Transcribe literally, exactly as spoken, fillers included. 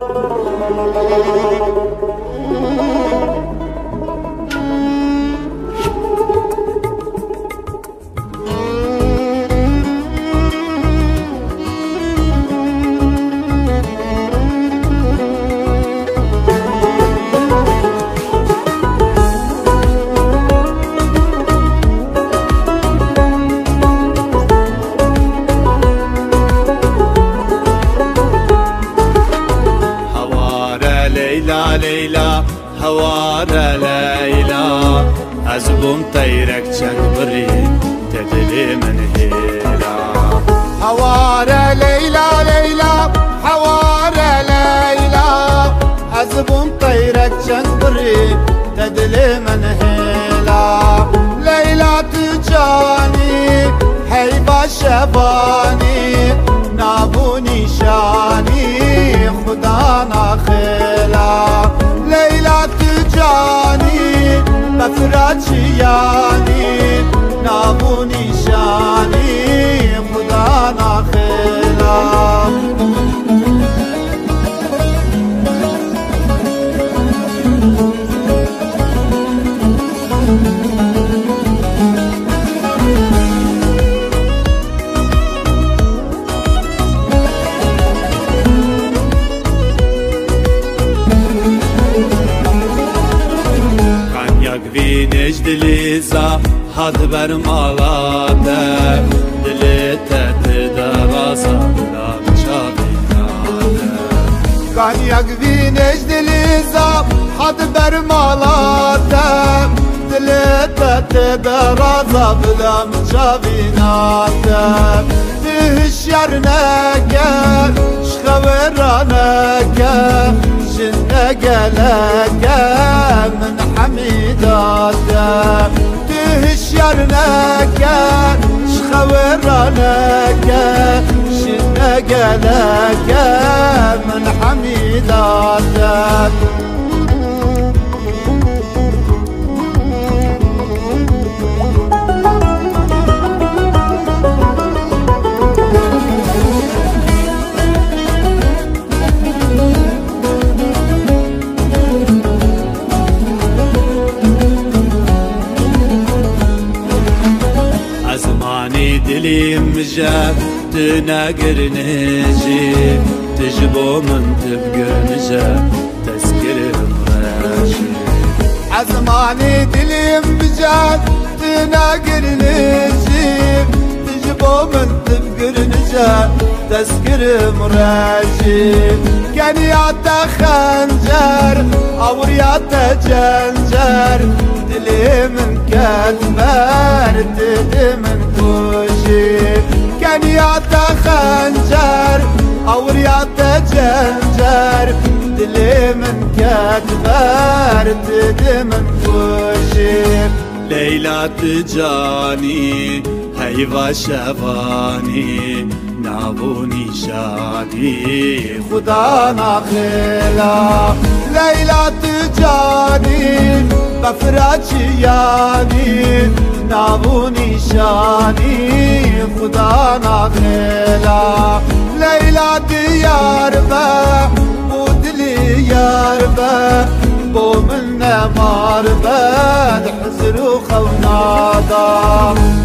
ليلى هوارە ليلى ئەزبووم تەیرەک چەند بڕی تەدلێ من هێلا هوارە ليلى ليلى هوارە ليلى ئەزبووم تەیرەک چەند بڕی تەدلێ من هێلا ليلى تجانی هەیبا شەبانی نابوو نیشانی خدا ناخێلا ليلى تجانی بەفرەچیانی نابوو نیشانی خدا ناخێلا Vînêj dilê za had bermalate dilê te tê de raza bila çavînate Kanyak vînêj dilê za had bermalate dilê te tê de raza bila çavînate Ti hişyar neke şxewêra neke jin negeleke min حميداته تهشير نكا شخويرا نكا شنقا لكا من حميداته دلیم مجاب تناقرنجي تجبو من تبقرنجا تذكر مراشي عزماني دلیم مجاب تناقرنجي تجبو من تبقرنجا تذكر مراشي كان يعطى خنجر او رياضة جنجر دلي من كتبر تدي من كوشي كان يعطى خنجر او رياضة جنجر دلي من كتبر تدي من كوشي ليلى تجاني هيفا شفاني نابوني شادي خدا ناخێلا ليلى تجاني بەفرەچیانی نابوو نیشانی خدا ناخێلا ليلى دیار بە بۆ دلی یار بە بۆ من نەمار بە حزر و خەونادا